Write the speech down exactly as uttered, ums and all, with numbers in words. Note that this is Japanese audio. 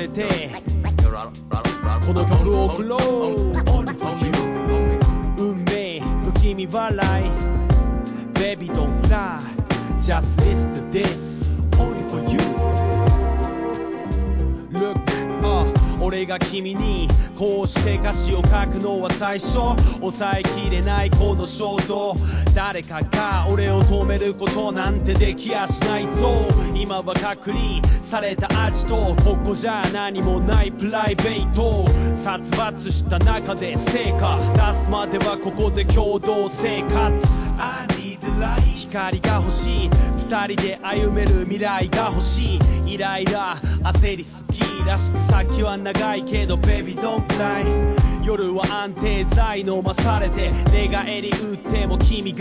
せてこの曲を送ろう Only for you 運命不気味笑い Baby don't lie Just listen to this Only for you Look、uh, 俺が君にこうして歌詞を書くのは最初抑えきれないこの衝動誰かが俺を止めることなんてできやしないぞ今は隔離された味とここじゃ何もないプライベート殺伐した中で成果出すまではここで共同生活 I need light 光が欲しい二人で歩める未来が欲しいイライラ焦りすぎらしく先は長いけど Baby don't cry 夜は安定剤飲まされて寝返り打っても君が